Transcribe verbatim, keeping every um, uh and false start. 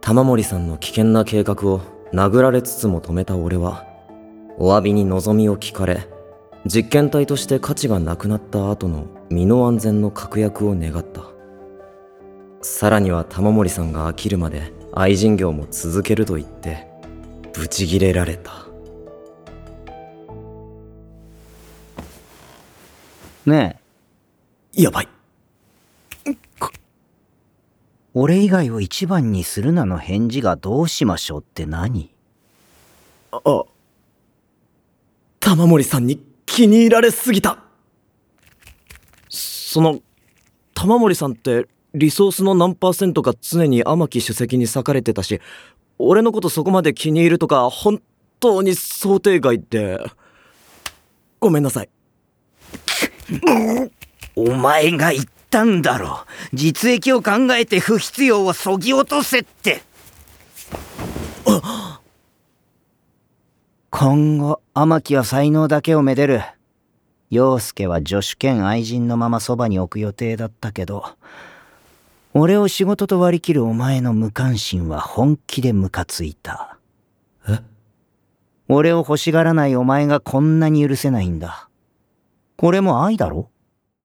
玉森さんの危険な計画を殴られつつも止めた俺は、お詫びに望みを聞かれ、実験体として価値がなくなった後の身の安全の確約を願った。さらには玉森さんが飽きるまで愛人業も続けると言ってブチギレられた。 ねえ、やばい。 俺以外を一番にするなの返事がどうしましょうって何？ あ、玉森さんに気に入られすぎた。その玉森さんってリソースの何パーセントか常に天木主席に裂かれてたし、俺のことそこまで気に入るとか本当に想定外で、ごめんなさい。 お前が言ったんだろ。実益を考えて不必要をそぎ落とせって。今後天木は才能だけをめでる。陽介は助手兼愛人のままそばに置く予定だったけど、俺を仕事と割り切るお前の無関心は本気でムカついた。 え？ 俺を欲しがらないお前がこんなに許せないんだ。これも愛だろ？